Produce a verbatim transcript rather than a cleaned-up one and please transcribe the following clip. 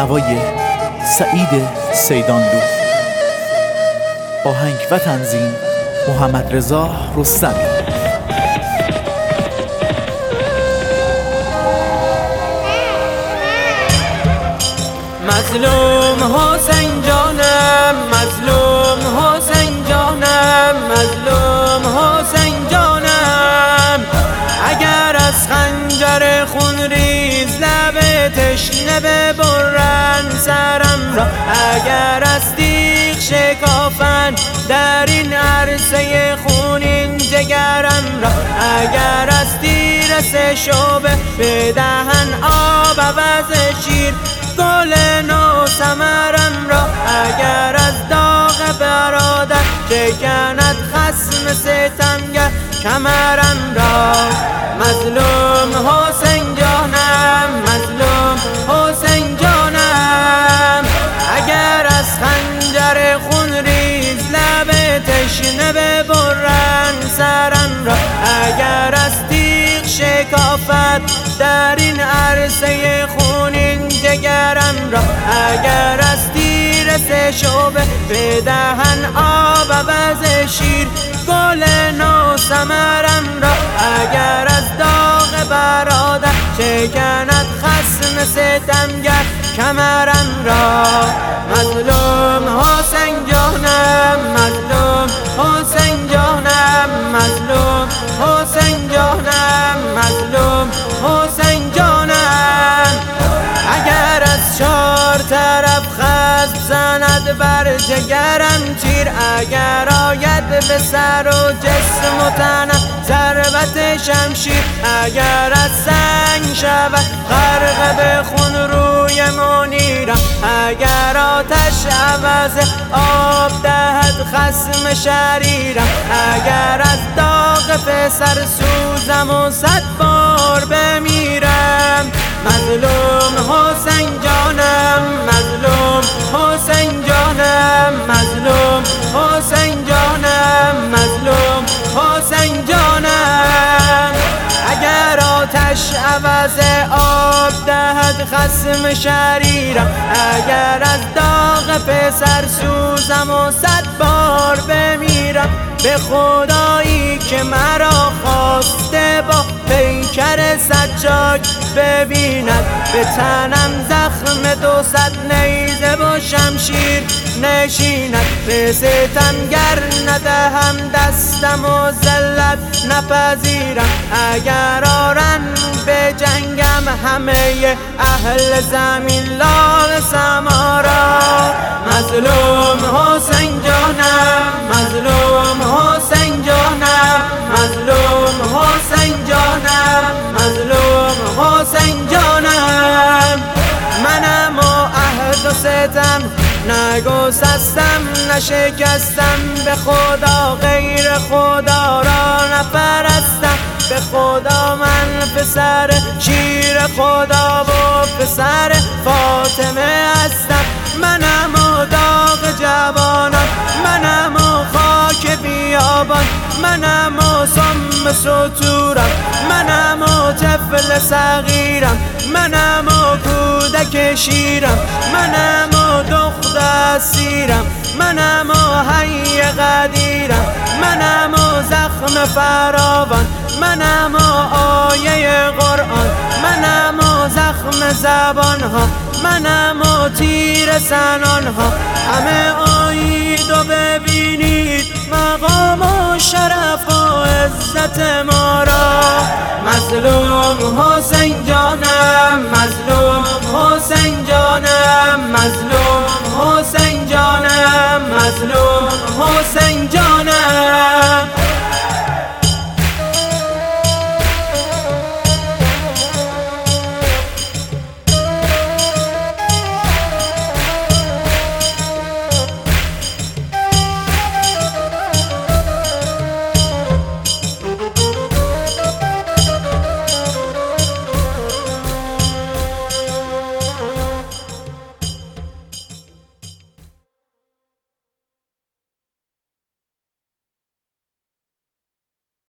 نوای سعید سیدانلو، آهنگ و تنظیم محمد رضا رستمی. مظلوم حسین جانم، مظلوم حسین جانم، مظلوم حسین جانم. اگر از خنجر خون ریز لب تشنه ببرن سرم را، اگر از تیغ شکافن در این عرصه خونین جگرم را، اگر از تیر سه شعبه بدهن آب عوض شیر گل نو ثمرم را، اگر از داغ برادر شکند خصم ستمگر کمرم را. مظلوم حسین جانم، مظلوم حسین جانم. اگر از خنجر خون ریز لب تشنه ببرن سرم را، اگر از تیغ شکافت در این عرصه خونین جگرم را، اگر از تیر سه شعبه بدهن آب عوض شیر گل نو ثمرم را، اگر از داغ برادر شکند خصم ستمگر کمرم را. مظلوم حسین جانم، مظلوم حسین جانم، مظلوم حسین جانم، مظلوم حسین جانم. اگر از چار طرف خصم زند بر جگرم تیر، اگر آید به سر و جسم و تنم ضربت شمشیر، اگر از سنگ شود غرق به خون روی منیرم، اگر آتش عوض آب دهد خصم شریرم، اگر از داغ پسر سوزم و صد بار بمیرم. مظلوم حسین جانم، مظلوم حسین جانم، مظلوم حسین جانم، مظلوم حسین جانم. اگر آتش عوض آب دهد خصم شریرم، اگر از داغ پسر سوزم و صد بار بمیرم. به خدایی که مرا خواسته با پیکر سجاج ببیند، به تنم زخم دو صد نیزه و شمشیر نشیند. به ستمگر ندهم دستم و ذلت نپذیرم، اگر آرن به جنگم همه اهل زمین لال سمارا. مظلوم حسین جانم، مظلوم حسین جانم، مظلوم حسین جانم، مظلوم حسین جانم. منم و عهد و ستم نگسستم نشکستم، به خدا غیر خدا را نپرستم. به خدا من پسر شیر خدا و پسر فاطمه هستم. منم و داغ جوانان، منم و خاک بیابان، منم و سم ستورم، منم و طفل صغیرم، منم و کودک شیرم، منم و دخت اسیرم، منم و حی قدیرم، منم و زخم فراوان، منم و آیه قرآن، منم و زخم زبان ها، منم و تیر سنان ها. همه آیید و ببینید مقام و شرف و عزت ما را. مظلوم حسین جانم، مظلوم حسین جانم، مظلوم حسین جانم، مظلوم حسین جانم.